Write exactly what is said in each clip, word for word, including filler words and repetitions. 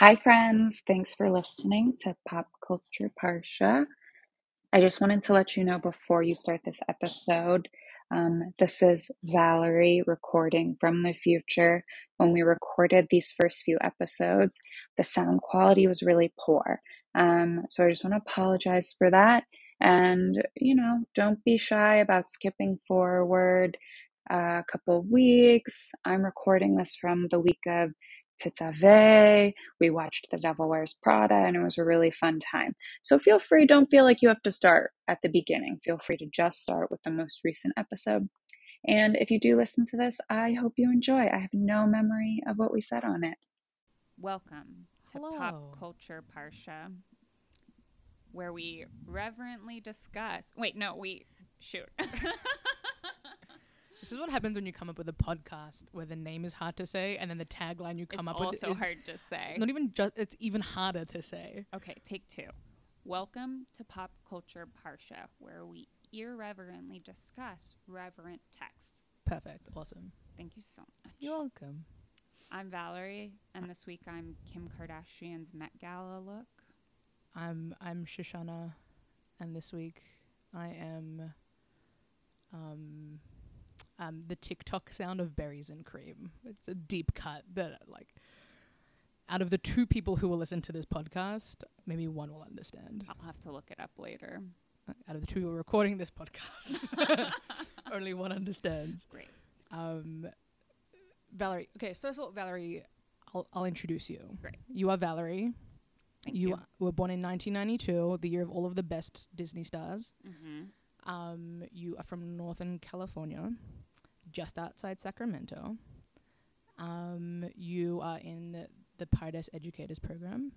Hi, friends. Thanks for listening to Pop Culture Parsha. I just wanted to let you know before you start this episode, um, this is Valerie recording from the future. When we recorded these first few episodes, the sound quality was really poor. Um, so I just want to apologize for that. And, you know, don't be shy about skipping forward a couple weeks. I'm recording this from the week of Tetzaveh. We watched The Devil Wears Prada, and it was a really fun time. So feel free, don't feel like you have to start at the beginning. Feel free to just start with the most recent episode. And if you do listen to this, I hope you enjoy. I have no memory of what we said on it. Welcome to Hello. Pop Culture Parsha, where we reverently discuss. Wait, no, we shoot. This is what happens when you come up with a podcast where the name is hard to say and then the tagline you come it's up with also is hard to say. not even just, it's even harder to say. Okay, take two. Welcome to Pop Culture Parsha, where we irreverently discuss reverent texts. Perfect. Awesome. Thank you so much. You're welcome. I'm Valerie, and this week I'm Kim Kardashian's Met Gala look. I'm I'm Shoshana, and this week I am um um the TikTok sound of berries and cream. It's a deep cut that like out of the two people who will listen to this podcast, maybe one will understand. I'll have to look it up later. Out of the two people recording this podcast, only one understands. Great. Um, Valerie. Okay, first of all, Valerie, I'll I'll introduce you. Great. You are Valerie. Thank you you. were born in nineteen ninety-two, the year of all of the best Disney stars. Mm-hmm. Um, you are from Northern California, just outside Sacramento. Um, you are in the Pardes Educators Program.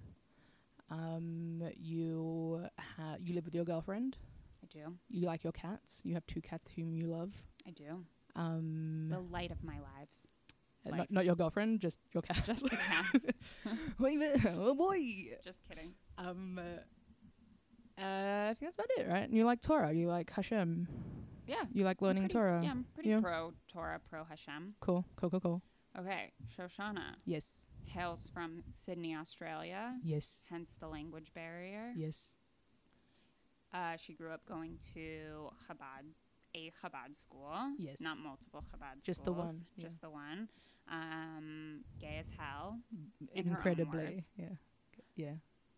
Um, you ha- you live with your girlfriend. I do. You like your cats. You have two cats whom you love. I do. Um, The light of my lives. uh, life. not, not your girlfriend, just your cat. Just the cats. Wait a minute. Oh boy. Just kidding. Um, uh, uh, I think that's about it, right? And you like Torah. You like Hashem. Yeah. You like I'm learning pretty- Torah. Yeah, I'm pretty Yeah. pro Torah, pro Hashem. Cool. Cool. Cool. Cool. Okay, Shoshana Yes. hails from Sydney, Australia, Yes. hence the language barrier. Yes. Uh, she grew up going to Chabad, a Chabad school. Yes. Not multiple Chabad Just the schools. one, yeah. Just the one. Um, gay as hell. In her own Incredibly. words. Yeah. Yeah.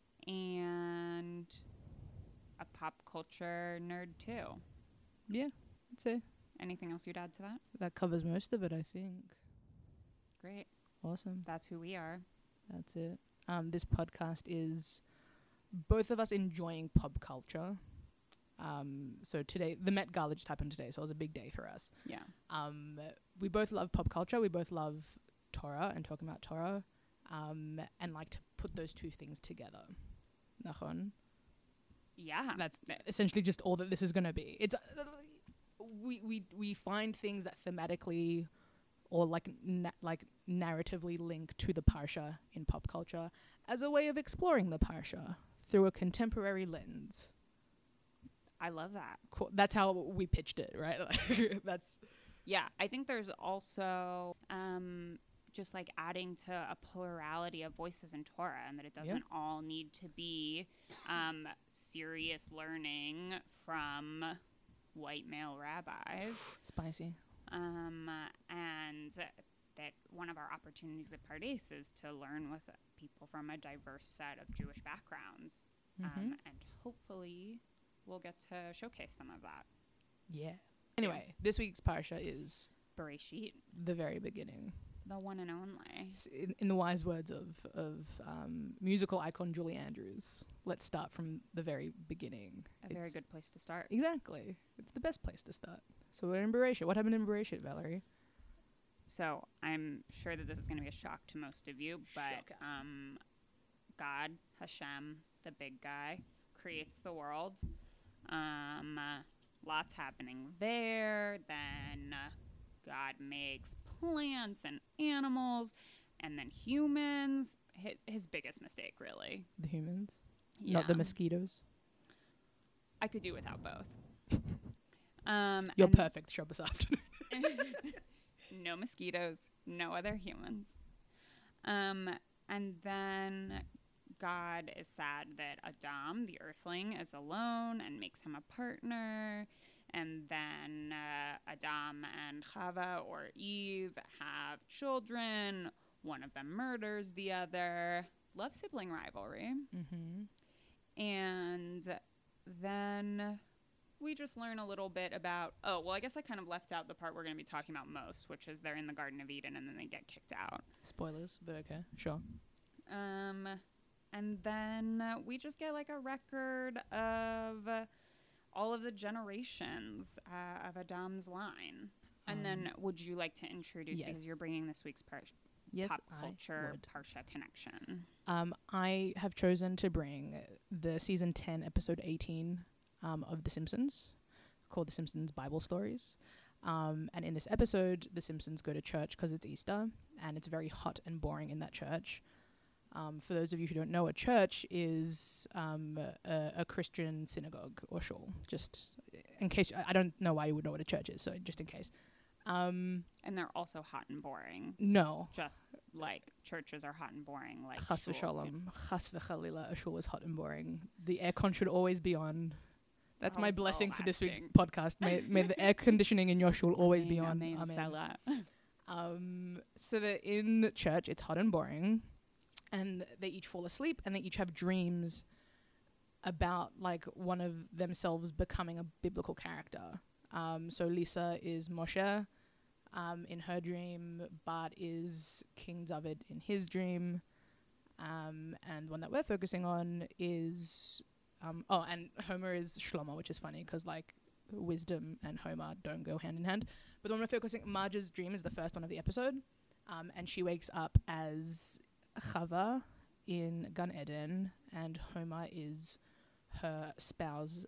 And a pop culture nerd, too. Yeah. That's it. Anything else you'd add to that? That covers most of it, I think. Great. Awesome. That's who we are. That's it. Um, this podcast is both of us enjoying pop culture. Um, so today, the Met Gala just happened today, so it was a big day for us. Yeah. Um, we both love pop culture. We both love Torah and talking about Torah, um, and like to put those two things together. Nachon. Yeah. That's essentially just all that this is going to be. It's uh, we we we find things that thematically or like na- like narratively link to the parsha in pop culture as a way of exploring the parsha through a contemporary lens. I love that. Cool. That's how we pitched it, right? Like, that's Yeah, I think there's also um, just like adding to a plurality of voices in Torah, and that it doesn't Yeah. all need to be um, serious learning from white male rabbis. spicy. Um, and that one of our opportunities at Pardes is to learn with people from a diverse set of Jewish backgrounds. Mm-hmm. Um, and hopefully we'll get to showcase some of that. Yeah. Anyway, this week's parsha is Bereshit, the very beginning. the one and only. S- In, in the wise words of of um, musical icon Julie Andrews, let's start from the very beginning. A very It's- good place to start. Exactly. It's the best place to start. So we're in Bereshit. What happened in Bereshit, Valerie? So I'm sure that this is going to be a shock to most of you, but Shocker. um, God, Hashem, the big guy, creates the world. Um, uh, lots happening there. Then uh, God makes plants and animals, and then humans. His, his biggest mistake, really. The humans, not the Yeah. mosquitoes. I could do without both. Um, You're and- perfect. Show up this afternoon. No mosquitoes, no other humans. Um, and then God is sad that Adam, the earthling, is alone and makes him a partner. And then uh, Adam and Chava, or Eve, have children. One of them murders the other. Love sibling rivalry. Mm-hmm. And then we just learn a little bit about, oh, well, I guess I kind of left out the part we're going to be talking about most, which is they're in the Garden of Eden and then they get kicked out. Spoilers, but okay, sure. Um, and then uh, we just get like a record of uh, all of the generations uh, of Adam's line. And Um, then would you like to introduce, yes. because you're bringing this week's par- Yes, pop I culture would. Parsha connection? Um, I have chosen to bring the season ten, episode eighteen um, of The Simpsons, called The Simpsons Bible Stories. Um, and in this episode, the Simpsons go to church because it's Easter, and it's very hot and boring in that church. Um, for those of you who don't know, a church is um, a, a Christian synagogue or shul. Just in case, I I don't know why you would know what a church is, so just in case. Um, And they're also hot and boring, no, just like churches are hot and boring. Like Chas shul. v'shalom, chas v'chalila, a shul is hot and boring. The aircon should always be on. That's my Also blessing for this week's lasting. podcast. May, may the air conditioning in your shul always be on. Amen, Amen. Selah. Um, so they're in church, it's hot and boring, and they each fall asleep, and they each have dreams about like one of themselves becoming a biblical character. Um, so Lisa is Moshe um, in her dream, Bart is King David in his dream, um, and the one that we're focusing on is um, oh, and Homer is Shlomo, which is funny because like wisdom and Homer don't go hand in hand. But the one we're focusing, Marge's dream is the first one of the episode, um, and she wakes up as Chava in Gan Eden, and Homer is her spouse,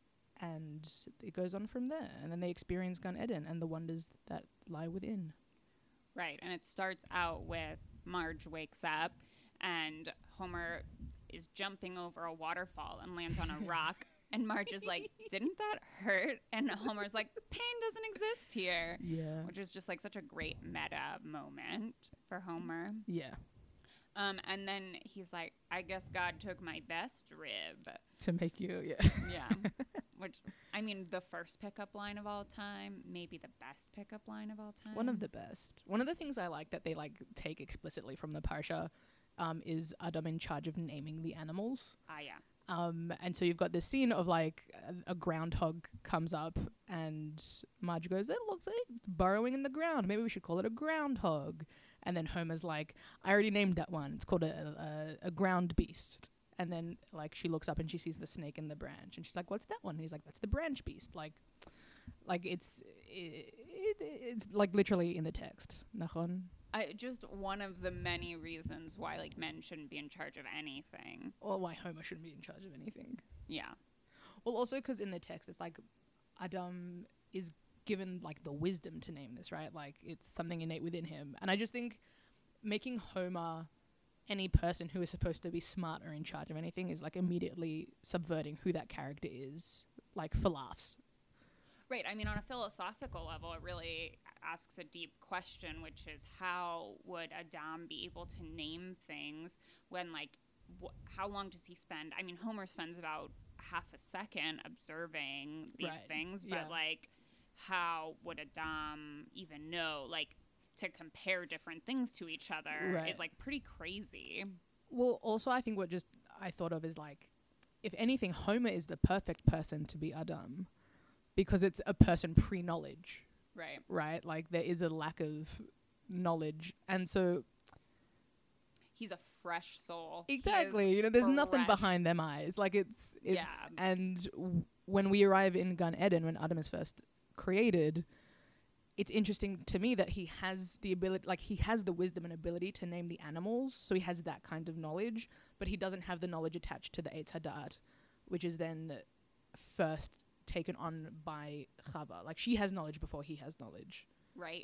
and it goes on from there. And then they experience Gan Eden and the wonders that lie within. Right, and it starts out with Marge wakes up and Homer is jumping over a waterfall and lands on a rock. And Marge is like, didn't that hurt? And Homer's like, pain doesn't exist here. Yeah. Which is just like such a great meta moment for Homer. Yeah. Um, and then he's like, I guess God took my best rib. To make you, yeah. Yeah. Which, I mean, the first pickup line of all time, maybe the best pickup line of all time. One of the best. One of the things I like that they like take explicitly from the Parsha um, is Adam in charge of naming the animals. Ah, yeah. Um, and so you've got this scene of like a, a groundhog comes up and Marge goes, it looks like it's burrowing in the ground. Maybe we should call it a groundhog. And then Homer's like, I already named that one. It's called a, a, a ground beast. And then like she looks up and she sees the snake in the branch. And she's like, what's that one? And he's like, that's the branch beast. Like, like it's, it, it, it's like literally in the text. Nachon? I, just one of the many reasons why like men shouldn't be in charge of anything. Or why Homer shouldn't be in charge of anything. Yeah. Well, also because in the text, it's like Adam is given like the wisdom to name this, right? Like it's something innate within him. And I just think making Homer any person who is supposed to be smart or in charge of anything is like immediately subverting who that character is, like for laughs. Right. I mean, on a philosophical level, it really asks a deep question, which is how would Adam be able to name things when, like, wh- how long does he spend? I mean, Homer spends about half a second observing these Right. things, but, Yeah. like, how would Adam even know, like, to compare different things to each other Right. is, like, pretty crazy. Well, also I think what just I thought of is like, if anything, Homer is the perfect person to be Adam because it's a person pre-knowledge. Right. Right? Like there is a lack of knowledge. And so He's a fresh soul. He is exactly, you know, there's nothing fresh. behind them eyes. Like it's, it's Yeah. and w- when we arrive in Gan Eden, when Adam is first created, it's interesting to me that he has the ability, like he has the wisdom and ability to name the animals. So he has that kind of knowledge, but he doesn't have the knowledge attached to the Eitz Hadat, which is then first taken on by Chava. Like she has knowledge before he has knowledge. Right.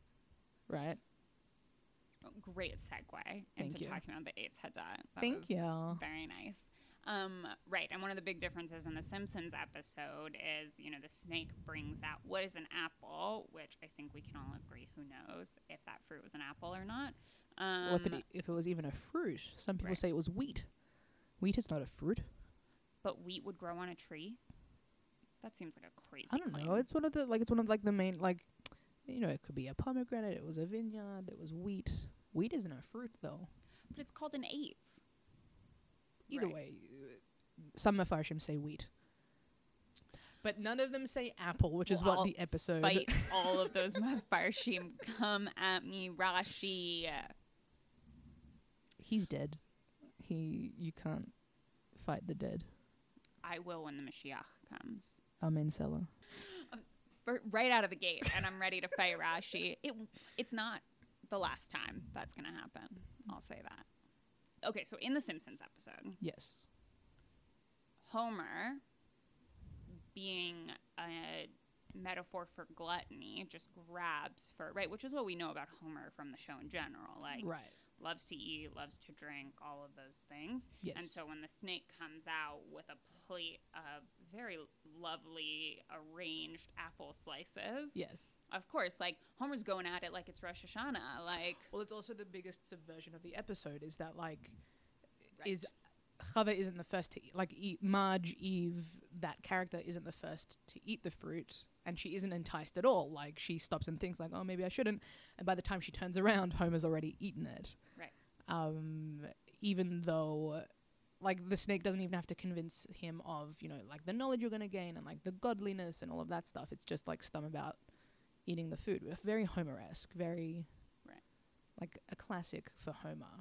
Right? Great segue Thank into you. talking about the Eitz Hadat. That Thank was you. Very nice. Um, right, and one of the big differences in the Simpsons episode is, you know, the snake brings out what is an apple, which I think we can all agree, who knows if that fruit was an apple or not. Um, Well, if it, if it was even a fruit, some people Right. say it was wheat. Wheat is not a fruit. but wheat would grow on a tree. That seems like a crazy I don't claim. know. It's one of the like it's one of like the main like, you know, it could be a pomegranate. It was a vineyard. It was wheat. Wheat isn't a fruit though. But it's called an eights. Either Right. way, uh, some Mefarshim say wheat. But none of them say apple, which is Well, what the episode. Fight all of those Mefarshim. Come at me, Rashi. He's dead. He, you can't fight the dead. I will when the Mashiach comes. Amen, Selah. For, right out of the gate, and I'm ready to fight Rashi. It, it's not the last time that's going to happen. I'll say that. Okay, so in the Simpsons episode, Yes. Homer, being a metaphor for gluttony, just grabs for, right, which is what we know about Homer from the show in general. Like, Right. loves to eat, loves to drink, all of those things. Yes. And so when the snake comes out with a plate of very lovely arranged apple slices, Yes. of course, like Homer's going at it like it's Rosh Hashanah. Like, Well, it's also the biggest subversion of the episode is that like Right. is Chava isn't the first to eat, like eat, Marge, Eve, that character isn't the first to eat the fruit, and she isn't enticed at all. Like she stops and thinks like, oh, maybe I shouldn't, and by the time she turns around, Homer's already eaten it. Right. Um, even though, like the snake doesn't even have to convince him of, you know, like the knowledge you're gonna gain and like the godliness and all of that stuff. It's just like stum about eating the food. Very Homer-esque, very Right. like a classic for Homer.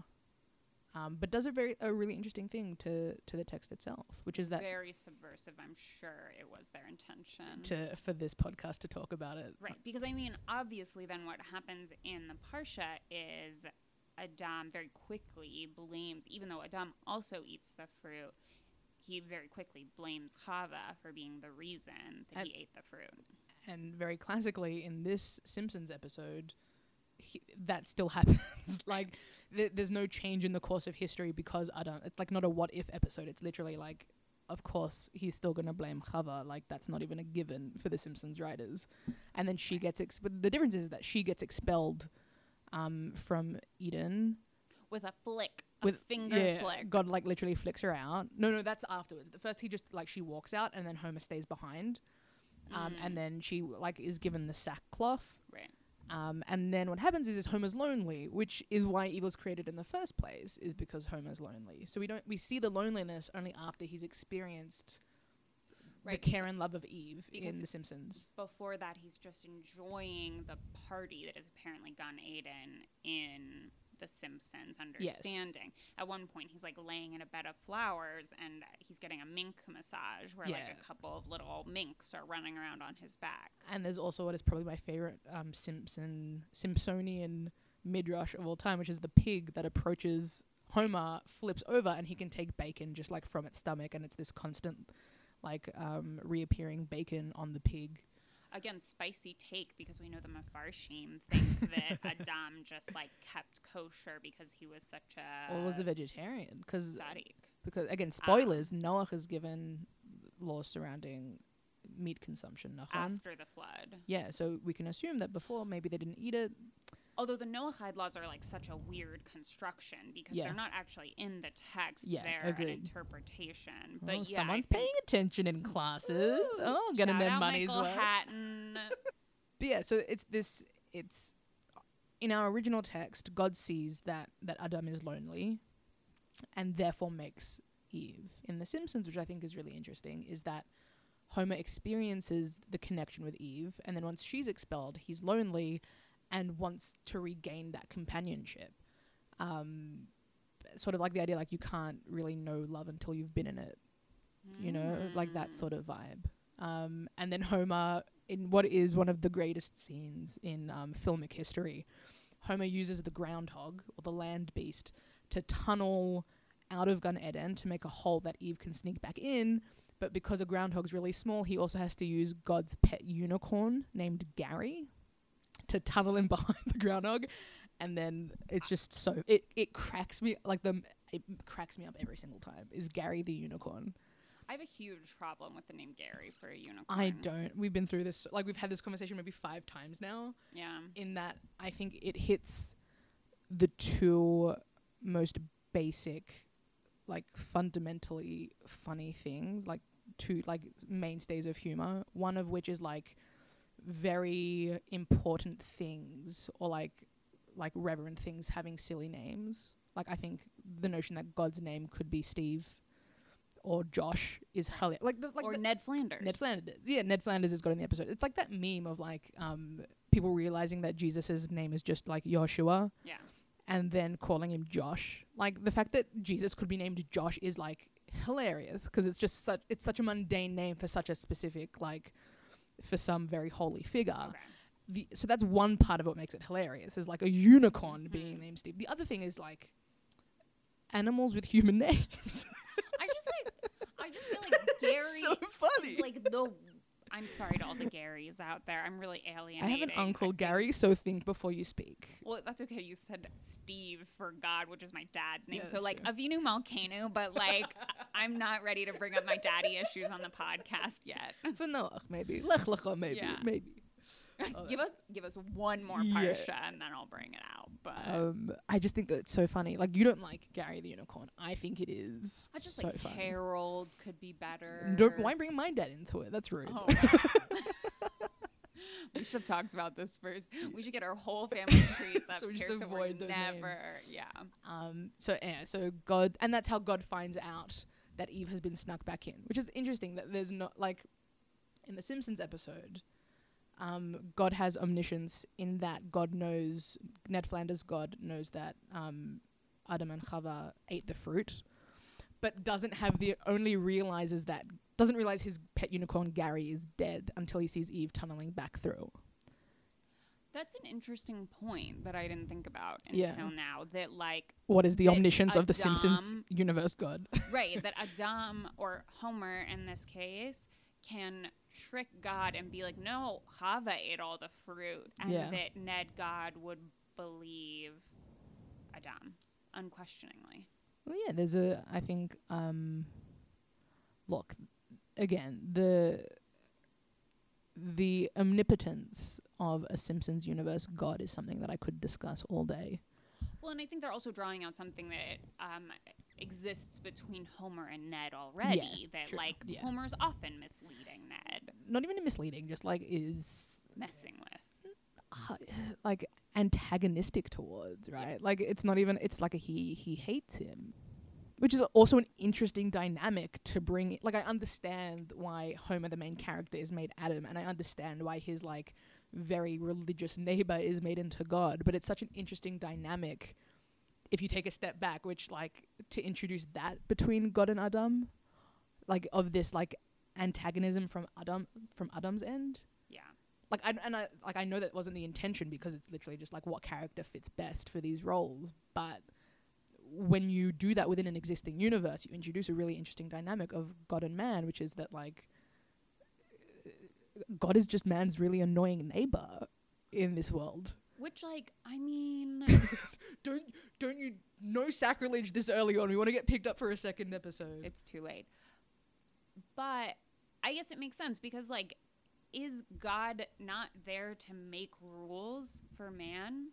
Um, but does a very a really interesting thing to, to the text itself, which is that very subversive. I'm sure it was their intention. to for this podcast to talk about it. Right, because I mean, obviously, then what happens in the Parsha is Adam very quickly blames, even though Adam also eats the fruit, he very quickly blames Chava for being the reason that And- he ate the fruit. And very classically in this Simpsons episode, he, that still happens. Like th- there's no change in the course of history because Adam. It's like not a what if episode. It's literally like, of course he's still gonna blame Chava. Like that's not even a given for the Simpsons writers. And then she gets ex- but the difference is that she gets expelled um, from Eden. With a flick, a With finger yeah, flick. God like literally flicks her out. No, no, that's afterwards. The first he just like she walks out and then Homer stays behind. Um, Mm. and then she like is given the sackcloth. Right. Um, and then what happens is, is Homer's lonely, which is why evil's created in the first place, is because Homer's lonely. So we don't we see the loneliness only after he's experienced Right, the care and love of Eve because in The Simpsons. Before that, he's just enjoying the party that is apparently Gan Eden in The Simpsons, understanding. At one point, he's like laying in a bed of flowers and he's getting a mink massage where like Yeah. a couple of little minks are running around on his back. And there's also what is probably my favorite um, Simpson Simpsonian midrash of all time, which is the pig that approaches Homer, flips over, and he can take bacon just like from its stomach, and it's this constant like um, reappearing bacon on the pig. Again, spicy take because we know the Mefarshim think that Adam just like kept kosher because he was such a Or was a vegetarian? Because tzaddik. because again, spoilers. Noah has given laws surrounding meat consumption. Nachon? After the flood. Yeah, so we can assume that before maybe they didn't eat it. Although the Noahide laws are like such a weird construction because Yeah. they're not actually in the text. Yeah, they're an agreed. interpretation. But Oh, yeah, someone's I think- paying attention in classes. Ooh, Oh, getting shout their out money's Michael worth. Hatton. But yeah, so it's this. It's in our original text. God sees that that Adam is lonely, and therefore makes Eve. In The Simpsons, which I think is really interesting, is that Homer experiences the connection with Eve, and then once she's expelled, he's lonely, and wants to regain that companionship. Um, sort of like the idea, like you can't really know love until you've been in it. You know, like that Mm. sort of vibe. Um, and then Homer, in what is one of the greatest scenes in um, filmic history, Homer uses the groundhog, or the land beast, to tunnel out of Gan Eden to make a hole that Eve can sneak back in. But because a groundhog's really small, he also has to use God's pet unicorn named Gary to tunnel in behind the groundhog. and then it's just so it it cracks me like the it cracks me up every single time. Is Gary the unicorn? I have a huge problem with the name Gary for a unicorn. I don't. We've been through this. Like we've had this conversation maybe five times now. Yeah. In that, I think it hits the two most basic, like fundamentally funny things, like two like mainstays of humor. One of which is like very important things or like like reverent things having silly names. Like I think the notion that God's name could be Steve or Josh is hilarious. Like the, like or the, Ned Flanders. Ned Flanders. Yeah, Ned Flanders is good in the episode. It's like that meme of like um people realizing that Jesus' name is just like Joshua. Yeah. And then calling him Josh. Like the fact that Jesus could be named Josh is like hilarious because it's just such it's such a mundane name for such a specific like for some very holy figure. Okay. The, so that's one part of what makes it hilarious is like a unicorn Mm-hmm. being named Steve. The other thing is like animals with human names. I just like I just feel like Gary so funny. is like the I'm sorry to all the Garys out there. I'm really I alienating. have an uncle, I think- Gary, so think before you speak. Well, that's okay. You said Steve for God, which is my dad's name. Yeah, so, that's like, true. Avinu Malkeinu, but, like, I'm not ready to bring up my daddy issues on the podcast yet. For Noach, maybe. Lech Lecha, maybe. Yeah. Maybe. Oh, give us give us one more Yeah. parsha, and then I'll bring it out. But Um, I just think that it's so funny. Like, you don't like Gary the Unicorn. I think it is I just so like funny. Harold could be better. Don't, why bring my dad into it? That's rude. Oh. We should have talked about this first. We should get our whole family trees up So we here just so we're avoid those never, names. yeah. Um, so yeah, so God, and that's how God finds out that Eve has been snuck back in, which is interesting. That there's not like in the Simpsons episode, um, God has omniscience in that God knows Ned Flanders' God knows that um, Adam and Chava ate the fruit, but doesn't have the only realizes that doesn't realize his pet unicorn Gary is dead until he sees Eve tunneling back through. That's an interesting point that I didn't think about until Yeah. now. That like What is the That omniscience of the Adam- Simpsons universe God? right that Adam or Homer in this case can trick God and be like, no, Chava ate all the fruit, and Yeah. that Ned God would believe Adam unquestioningly. Well, yeah, there's a, I think, um, look, again, the the omnipotence of a Simpsons universe God is something that I could discuss all day. Well, and I think they're also drawing out something that um, exists between Homer and Ned already. Yeah, that true, like yeah. Homer's often misleading Ned, Not even misleading, just like is messing with. uh, like antagonistic towards, right? Yes. Like it's not even, it's like a he he hates him. Which is also an interesting dynamic to bring. Like, I understand why Homer, the main character, is made Adam, and I understand why his, like, very religious neighbor is made into God. But it's such an interesting dynamic if you take a step back, which, like, to introduce that between God and Adam, like, of this, like, antagonism from Adam, from Adam's end. Yeah. Like, I, and I, like, I know that wasn't the intention because it's literally just, like, what character fits best for these roles, but when you do that within an existing universe, you introduce a really interesting dynamic of God and man, which is that, like, God is just man's really annoying neighbor in this world. Which, like, I mean, Don't don't you no sacrilege this early on. We want to get picked up for a second episode. it's too late. But I guess it makes sense because, like, is God not there to make rules for man?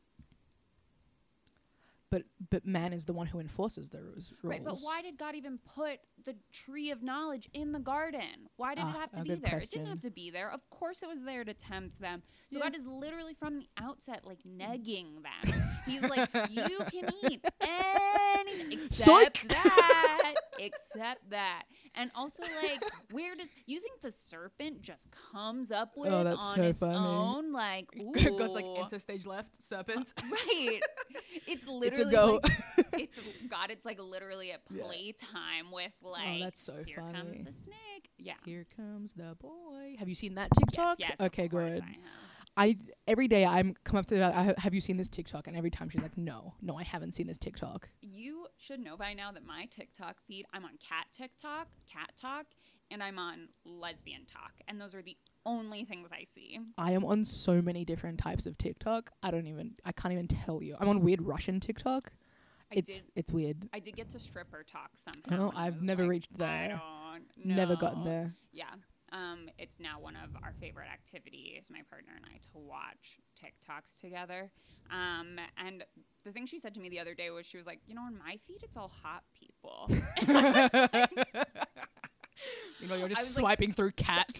But but man is the one who enforces those rules. Right, but why did God even put the tree of knowledge in the garden? Why did Ah, it have to a be good there? It question. didn't have to be there. Of course it was there to tempt them. So Yeah. God is literally from the outset, like, negging them. He's like, you can eat anything except Psych! that. Except that. And also, like, where does, you think the serpent just comes up with Oh, that's on so its funny. own? Like, ooh. God's like enter stage left serpent. Right. It's It's a literally go. like, it's God, it's like literally a Yeah. playtime with like oh, that's so here funny. comes the snake. Yeah. Here comes the boy. Have you seen that TikTok? Yes, yes, of okay, course good. I have. I every day I'm come up to her, I, have you seen this TikTok? And every time she's like, no, no, I haven't seen this TikTok. You should know by now that my TikTok feed, I'm on cat TikTok, cat talk, and I'm on lesbian talk. And those are the only things I see. I am on so many different types of TikTok. I don't even, I can't even tell you. I'm on weird Russian TikTok. I it's did, it's weird. I did get to stripper talk somehow. Oh, and I I've was never like, reached I there. don't Never gotten know. there. Yeah. Um, it's now one of our favorite activities, my partner and I, to watch TikToks together. Um, and the thing she said to me the other day was, she was like, you know, on my feed, it's all hot people. And I was like, you know, you're I just was like, swiping through cats.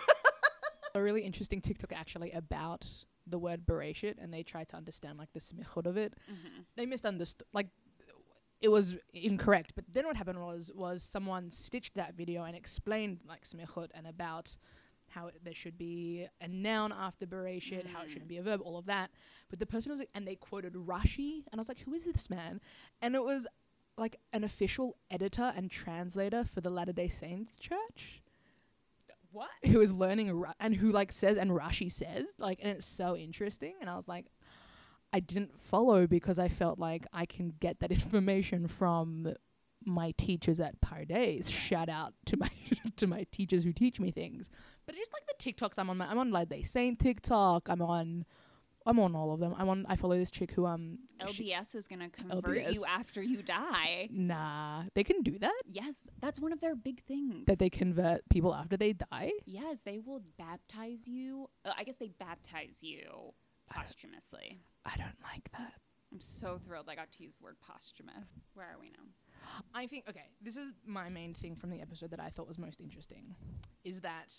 A really interesting TikTok actually about the word bereshit, and they tried to understand like the smichut of it. mm-hmm. They misunderstood, like it was incorrect. But then what happened was was someone stitched that video and explained like smichut and about how it, there should be a noun after bereshit, mm. how it shouldn't be a verb, all of that. But the person was like, and they quoted Rashi, and I was like, who is this man? And it was like an official editor and translator for the Latter-day Saints Church. What? Who is learning Ra- and who like says, and Rashi says, like, and it's so interesting. And I was like, I didn't follow because I felt like I can get that information from my teachers at Pardes. Shout out to my to my teachers who teach me things. But just like the TikToks I'm on, my, I'm on like they saying TikTok. I'm on, I'm on all of them. I'm on. I follow this chick who um L D S she, is gonna convert L D S. you after you die. Nah, they can do that. Yes, that's one of their big things. That they convert people after they die. Yes, they will baptize you. Uh, I guess they baptize you posthumously. I don't like that. I'm so thrilled I got to use the word posthumous. Where are we now? I think, okay, this is my main thing from the episode that I thought was most interesting, is that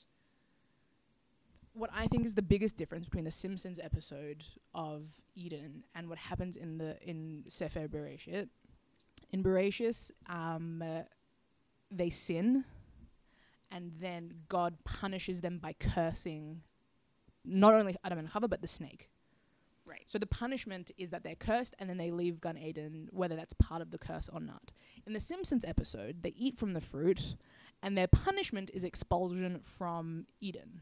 what I think is the biggest difference between the Simpsons episode of Eden and what happens in the in Sefer Bereshit. In Bereshit, um, uh, they sin, and then God punishes them by cursing not only Adam and Chava, but the snake. Right. So the punishment is that they're cursed and then they leave Gan Eden, whether that's part of the curse or not. In the Simpsons episode, they eat from the fruit and their punishment is expulsion from Eden.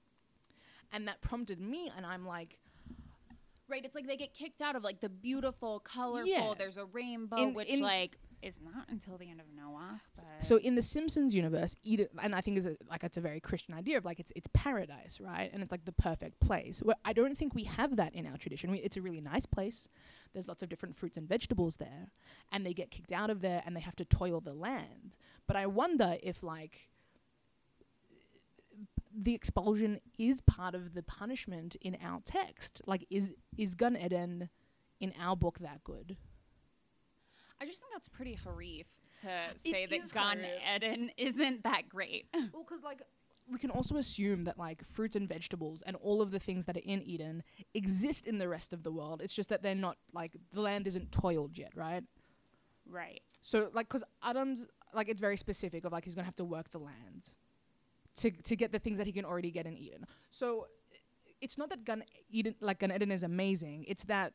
And that prompted me, and I'm like... Right, it's like they get kicked out of, like, the beautiful, colorful, Yeah. there's a rainbow, In- which, in- like, is not until the end of Noah. But So in the Simpsons universe, Eden, and I think is a, like it's a very Christian idea of like it's it's paradise, right? And it's like the perfect place. Well, I don't think we have that in our tradition. We, it's a really nice place. There's lots of different fruits and vegetables there, and they get kicked out of there and they have to toil the land. But I wonder if like the expulsion is part of the punishment in our text. Like is is Gan Eden in our book that good? I just think that's pretty harif to It say that is Gan harif. Eden isn't that great. Well, because like we can also assume that like fruits and vegetables and all of the things that are in Eden exist in the rest of the world. It's just that they're not like the land isn't toiled yet, right? Right. So like, because Adam's like it's very specific of like he's gonna have to work the land to to get the things that he can already get in Eden. So it's not that Gan Eden like Gan Eden is amazing. It's that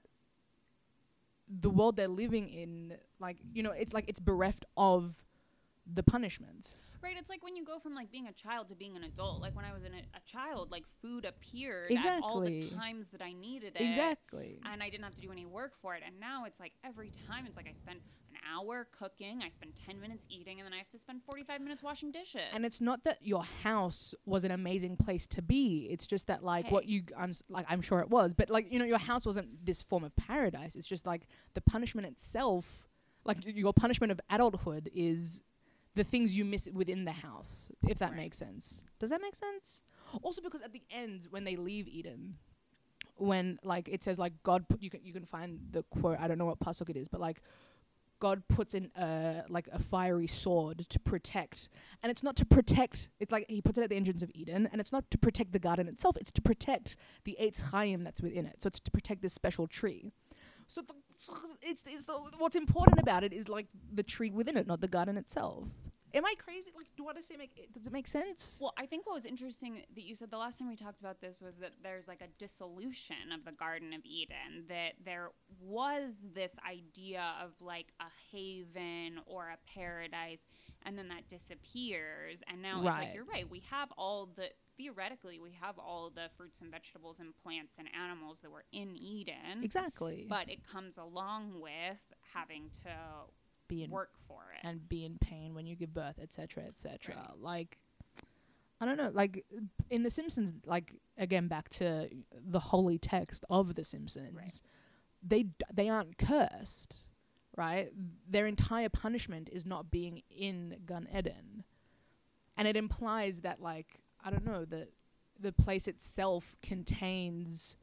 the world they're living in, like, you know, it's like it's bereft of the punishments. Right, it's like when you go from like being a child to being an adult. Like when I was in a, a child, like food appeared at all the Exactly. times that I needed it. Exactly. And I didn't have to do any work for it. And now it's like every time it's like I spend an hour cooking, I spend ten minutes eating, and then I have to spend forty-five minutes washing dishes. And it's not that your house was an amazing place to be. It's just that like what Hey. you I'm s- like I'm sure it was, but like you know your house wasn't this form of paradise. It's just like the punishment itself, like y- your punishment of adulthood is the things you miss within the house, if that Right. makes sense. Does that make sense? Also because at the end when they leave Eden, when like it says like God put, you can you can find the quote, I don't know what pasuk it is, but like God puts in a like a fiery sword to protect, and it's not to protect. It's like he puts it at the entrance of Eden, and it's not to protect the garden itself. It's to protect the Eitz Chaim that's within it. So it's to protect this special tree. So, th- so it's it's the, what's important about it is like the tree within it, not the garden itself. Am I crazy? Like, do what I say make does it make sense? Well, I think what was interesting that you said the last time we talked about this was that there's like a dissolution of the Garden of Eden, that there was this idea of like a haven or a paradise, and then that disappears. And now it's Right. like, you're right, we have all the, theoretically, we have all the fruits and vegetables and plants and animals that were in Eden. Exactly. But it comes along with having to be in work for it. and be in pain when you give birth, et cetera, et cetera. Right. Like, I don't know, like in The Simpsons, like again back to the holy text of The Simpsons, Right. they d- they aren't cursed, right? Their entire punishment is not being in Gan Eden, and it implies that, like, I don't know, that the place itself contains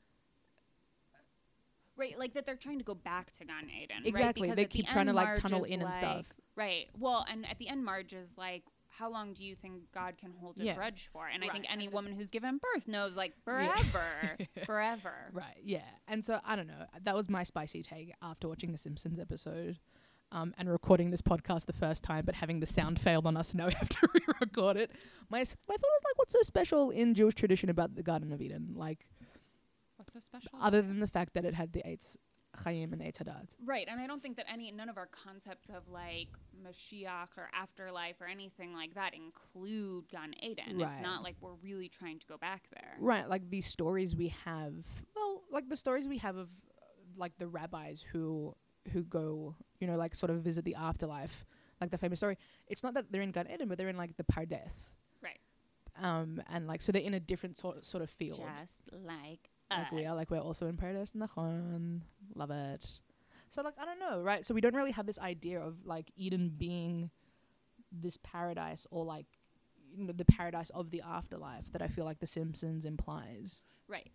Right, like that they're trying to go back to Gan Eden. exactly. Right? They Because at the keep trying to end, like Marge tunnel is in and like- stuff. Right. Well, and at the end, Marge is like, how long do you think God can hold a Yeah. grudge for? And I think Right, any and woman who's given birth knows, like, Yeah. forever. Forever. Right, yeah. And so, I don't know. That was my spicy take after watching the Simpsons episode um, and recording this podcast the first time, but having the sound failed on us, and now we have to re-record it. My, s- my thought was, like, what's so special in Jewish tradition about the Garden of Eden? Like, What's so special? other about it? than the fact that it had the Eitz Chaim and Eitz Hadat. Right, and I don't think that any none of our concepts of like Mashiach or afterlife or anything like that include Gan Eden. Right. It's not like we're really trying to go back there. Right, like these stories we have, well, like the stories we have of uh, like the rabbis who who go, you know, like sort of visit the afterlife, like the famous story. It's not that they're in Gan Eden, but they're in like the Pardes. Right. Um, and like so they're in a different sort sort of field. Just like Like we are, us. like we're also in Paradise Nachon. Love it. So like I don't know, right? So we don't really have this idea of like Eden being this paradise or like you know the paradise of the afterlife that I feel like The Simpsons implies. Right.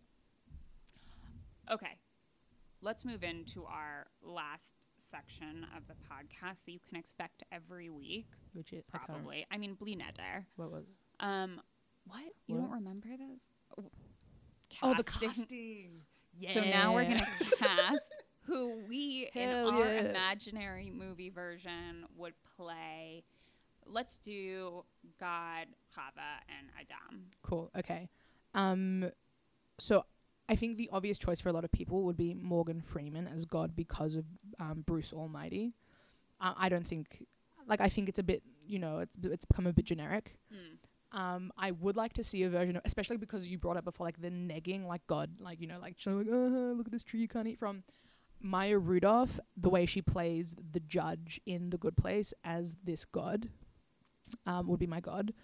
Okay. Let's move into our last section of the podcast that you can expect every week, Which it I can't- probably. I mean, bli neder. What was? Um, what? You What? don't remember this? Oh, Oh, the casting. casting. Yeah. So now we're gonna cast who we Hell in our yeah. imaginary movie version would play. Let's do God, Chava, and Adam. Cool. Okay. Um, so I think the obvious choice for a lot of people would be Morgan Freeman as God because of um, Bruce Almighty. Uh, I don't think, like, I think it's a bit, you know, it's it's become a bit generic. Mm. Um, I would like to see a version of, especially because you brought up before, like the negging, like God, like you know, like she's like, uh, look at this tree you can't eat from. Maya Rudolph, the way she plays the judge in The Good Place as this God, um, would be my God.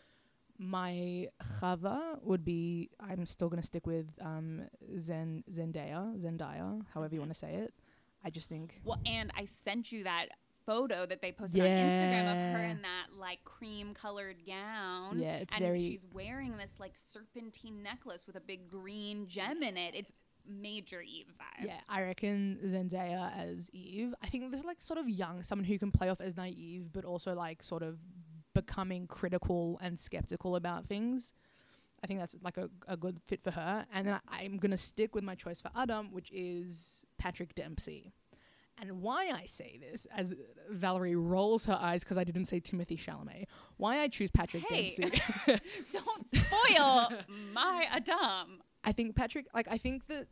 My Chava would be, I'm still gonna stick with um Zen Zendaya, Zendaya, however you want to say it. I just think Well, and I sent you that photo that they posted on Instagram of her Yeah. in that like cream colored gown. yeah, it's and very she's wearing this like serpentine necklace with a big green gem in it. It's major Eve vibes. yeah. I reckon Zendaya as Eve. I think there's like sort of young, someone who can play off as naive, but also like sort of becoming critical and skeptical about things. I think that's like a, a good fit for her. And then I, I'm gonna stick with my choice for Adam, which is Patrick Dempsey. And why I say this, as Valerie rolls her eyes because I didn't say Timothy Chalamet, why I choose Patrick Hey. Dempsey. Don't spoil my Adam. I think Patrick, like, I think that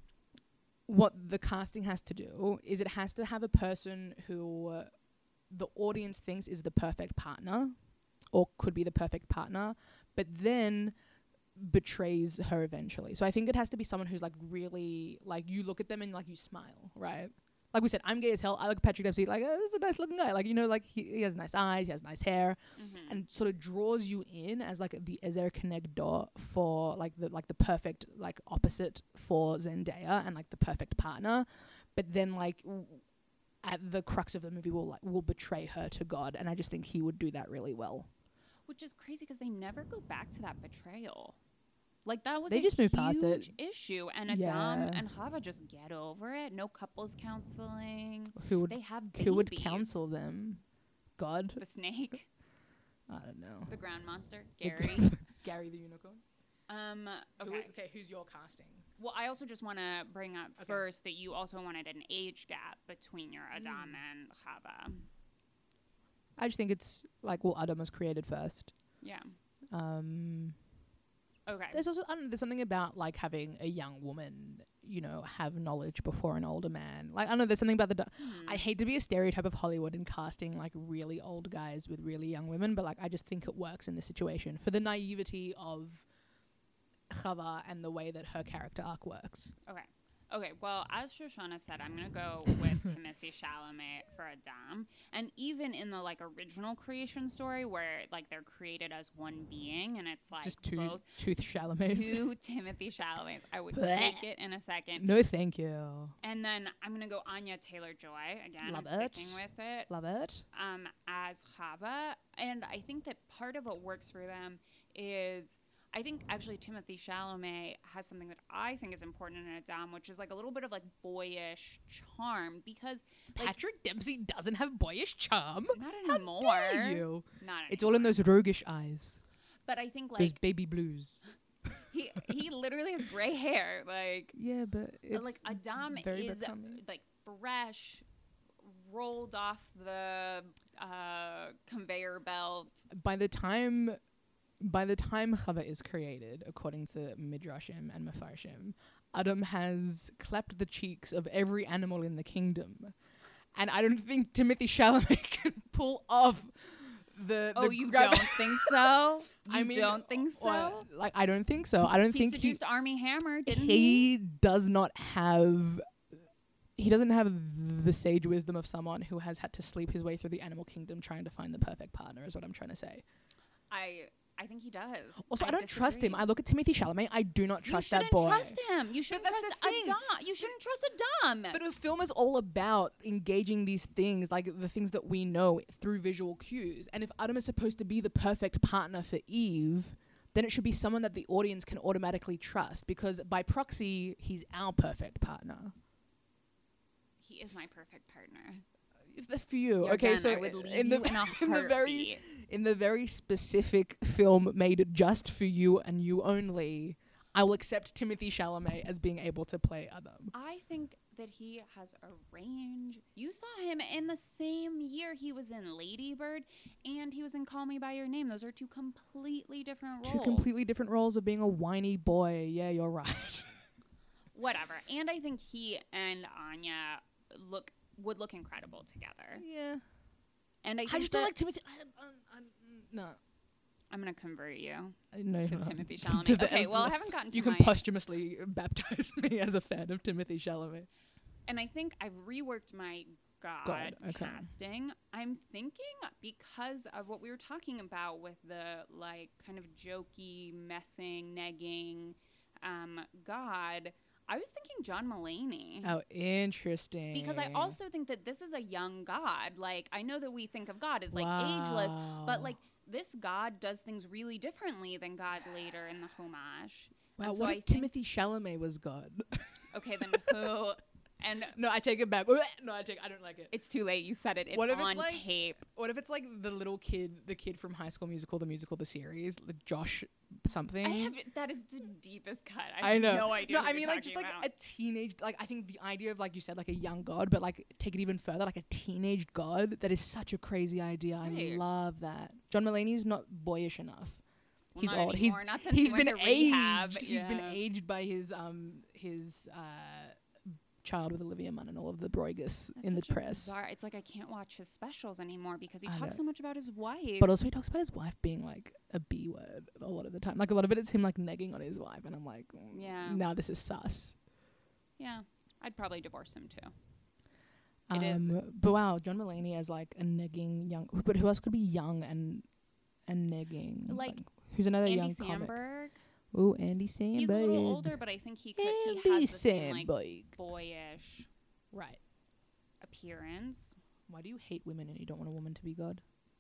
what the casting has to do is it has to have a person who uh, the audience thinks is the perfect partner or could be the perfect partner, but then betrays her eventually. So I think it has to be someone who's like really, like, you look at them and like you smile, right? Like we said, I'm gay as hell. I look at Patrick Dempsey like, oh, this is a nice looking guy. Like, you know, like he, he has nice eyes, he has nice hair, Mm-hmm. and sort of draws you in as like the Ezer Kenegdo for like the like the perfect like opposite for Zendaya and like the perfect partner. But then like w- at the crux of the movie will like will betray her to God, and I just think he would do that really well. Which is crazy because they never go back to that betrayal. Like that was They a just move past it. huge issue, and Adam Yeah. and Chava just get over it. No couples counseling. Who would They have babies. who would counsel them? God? The snake, I don't know. the ground monster, The Gary. gr- Gary the unicorn. um. Who- Okay. okay, who's your casting? Well, I also just want to bring up Okay. first that you also wanted an age gap between your Adam Mm. and Chava. I just think it's like, well, Adam was created first. Yeah. Um, Okay. There's also I don't know, there's something about like having a young woman, you know, have knowledge before an older man. Like I don't know, there's something about the. Hmm. I hate to be a stereotype of Hollywood in casting like really old guys with really young women, but like I just think it works in this situation for the naivety of Chava and the way that her character arc works. Okay. Okay, well, as Shoshana said, I'm going to go with Timothy Chalamet for Adam. And even in the, like, original creation story where, like, they're created as one being and it's, like, Just two both tooth Chalamets. two Timothy Chalamets. I would Blech. take it in a second. No, thank you. And then I'm going to go Anya Taylor-Joy. Again, Love I'm it. sticking with it. Love it. Um, as Chava. And I think that part of what works for them is... I think actually Timothy Chalamet has something that I think is important in Adam, which is like a little bit of like boyish charm because like, Patrick Dempsey doesn't have boyish charm. not How anymore. dare you? Not anymore. It's all in those roguish eyes. But I think those like baby blues. he he literally has gray hair. Like Yeah, but it's like Adam very is becoming. like fresh, rolled off the uh, conveyor belt. By the time by the time Chava is created, according to Midrashim and Mefarshim, Adam has clapped the cheeks of every animal in the kingdom. And I don't think Timothy Chalamet can pull off the Oh, the you grab- don't think so? You I mean, don't think so? well, like I don't think so. I don't he think seduced Army Hammer, he didn't he he? does not have he doesn't have the sage wisdom of someone who has had to sleep his way through the animal kingdom trying to find the perfect partner is what I'm trying to say. I I think he does. Also, I, don't trust him. disagree. I look at Timothy Chalamet. I do not trust you that shouldn't boy. trust him. You shouldn't that's trust the thing. Adam. You shouldn't trust Adam. But a film is all about engaging these things, like the things that we know through visual cues. And if Adam is supposed to be the perfect partner for Eve, then it should be someone that the audience can automatically trust, because by proxy, he's our perfect partner. He is my perfect partner. If for you, Yeah, okay, again, so I would leave in the you in a in the very heartbeat. in the very specific film made just for you and you only, I will accept Timothy Chalamet as being able to play Adam. I think that he has a range. You saw him in the same year he was in Lady Bird and he was in Call Me By Your Name. Those are two completely different roles. Two completely different roles of being a whiny boy. Yeah, you're right. Whatever. And I think he and Anya look would look incredible together. Yeah. And I I think just don't that- like Timothy. I, I, I, no. I'm going to convert you No, to no. Timothy To Chalamet. the Okay, end- well, I haven't gotten to You can my... posthumously baptize me as a fan of Timothy Chalamet. And I think I've reworked my God, God, okay. casting. I'm thinking because of what we were talking about with the like kind of jokey, messing, negging um, God, I was thinking John Mulaney. Oh, interesting. Because I also think that this is a young God. Like, I know that we think of God as like ageless, but like this God does things really differently than God later in the Homage. Wow, And so what I if think- Timothy Chalamet was God? Okay, then who? And No, I take it back. No, I take. I don't like it. it's too late. You said it. It's What if it's on like- tape. What if it's like the little kid, the kid from High School Musical, the musical, the series, like Josh something? I have that is the deepest cut. I, have I know. no idea. No, what I you're mean like just like talking about. a teenage. Like I think the idea of like you said, like a young god, but like take it even further, like a teenage god. That is such a crazy idea. I Right. love that. John Mulaney's not boyish enough. Well, He's not old. He's anymore, not since he's he went been to rehab. aged. He's been Yeah. aged by his um his uh child with Olivia Munn and all of the Broigus That's in the such a press. bizarre- It's like I can't watch his specials anymore because he I talks know. so much about his wife. But also he talks about his wife being like a B word a lot of the time. Like a lot of it is him like negging on his wife, and I'm like, mm, Yeah. now this is sus. yeah, I'd probably divorce him too. Um, It is- but wow, John Mulaney as like a negging young. But who else could be young and and negging? Like, who's another Andy young comic? Samberg. Ooh, Andy Samberg. He's a little older, but I think he could. He Andy has the same like Samberg. boyish Right. appearance. Why do you hate women and you don't want a woman to be God?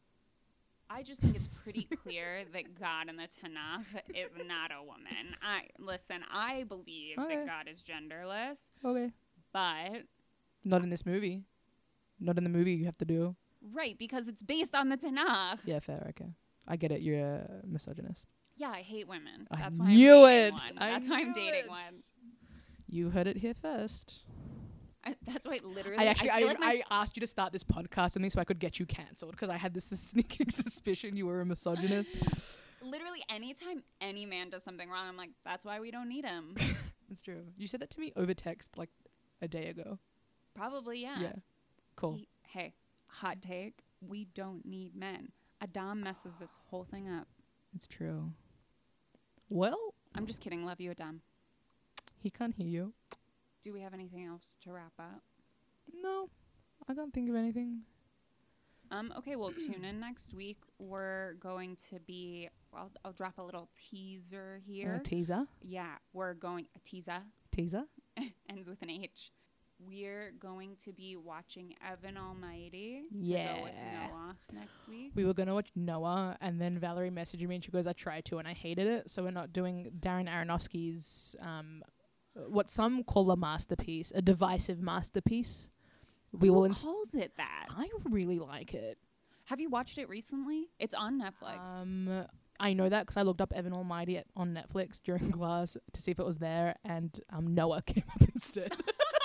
I just think it's pretty clear that God in the Tanakh is not a woman. I listen. I believe Okay. that God is genderless, Okay. but Not in this movie. Not in the movie. You have to do. right because it's based on the Tanakh. Yeah, fair. Okay. I get it. You're a misogynist. Yeah, I hate women. I That's why knew I'm dating it. one. I That's why I'm knew dating it. one. You heard it here first. I, that's why literally. I actually, I, feel like my I asked you to start this podcast with me so I could get you cancelled because I had this sneaking suspicion you were a misogynist. literally anytime any man does something wrong, I'm like, that's why we don't need him. It's true. You said that to me over text like a day ago. Probably, yeah. Yeah. Cool. He- hey, hot take. We don't need men. Adam messes this whole thing up. It's true. Well, I'm just kidding. Love you, Adam. he can't hear you. Do we have anything else to wrap up? No, I can't think of anything. Um, okay, well, tune in next week. We're going to be, I'll, I'll drop a little teaser here. A teaser. Yeah, we're going, a teaser, Teaser. ends with an H. We're going to be watching Evan Almighty to Yeah. go with Noah next week. We were going to watch Noah, and then Valerie messaged me and she goes, I tried to and I hated it. So we're not doing Darren Aronofsky's, um, what some call a masterpiece, a divisive masterpiece. We Who will ins- calls it that? I really like it. Have you watched it recently? It's on Netflix. Um, I know that because I looked up Evan Almighty at, on Netflix during class to see if it was there, and um, Noah came up instead.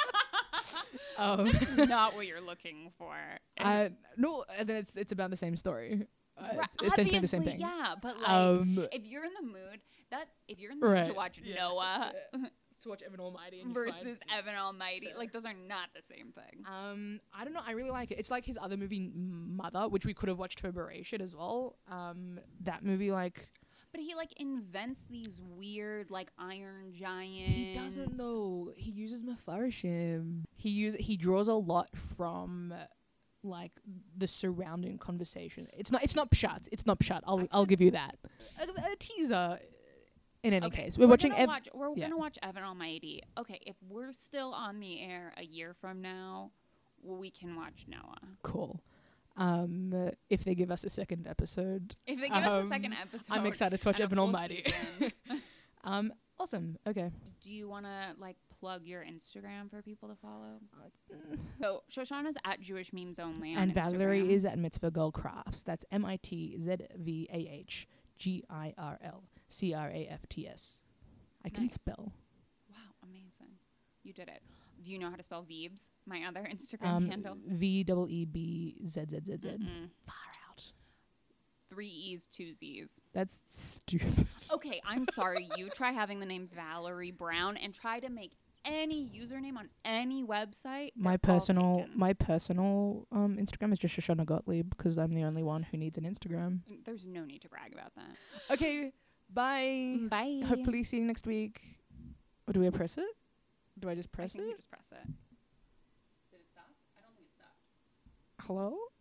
um, That's not what you're looking for. I, no, as in it's it's about the same story. Uh, Right, it's essentially the same obviously, thing. Yeah, but like, Um, if you're in the mood, that if you're in the mood to right, watch yeah, Noah to watch Evan Almighty and you versus find- Evan Almighty, Sure. like those are not the same thing. Um, I don't know. I really like it. It's like his other movie, Mother, which we could have watched for Beration as well. Um, that movie, like, But he like invents these weird like Iron Giant. he doesn't though. He uses Mepharshim. He use he draws a lot from, uh, like, the surrounding conversation. It's not. It's not pshat. It's not pshat. I'll I'll give you that. A, a teaser. In any Okay, case, we're, watching. Gonna Ev- watch, we're yeah. gonna watch Evan Almighty. Okay, if we're still on the air a year from now, we can watch Noah. Cool. Um, uh, if they give us a second episode, If they give us a second Um, episode, I'm excited to watch and a Evan full Almighty. season. um, awesome. Okay. Do you want to like plug your Instagram for people to follow? So Shoshana's at Jewish Memes Only, on And Valerie Instagram. is at Mitzvah Girl Crafts. That's M I T Z V A H G I R L C R A F T S. I can Nice. spell. Wow, amazing! You did it. Do you know how to spell Veebs? My other Instagram Um, handle. V E E B Z Z Z Z. Mm-mm. Far out. Three E's, two Z's. That's stupid. Okay, I'm sorry. You try having the name Valerie Brown and try to make any username on any website. My they're all personal, taken. my personal um Instagram is just Shoshana Gottlieb because I'm the only one who needs an Instagram. There's no need to brag about that. Okay, bye. Bye. Hopefully see you next week. Or do we press it? Do I just I press think it? you just press it. Did it stop? I don't think it stopped. Hello?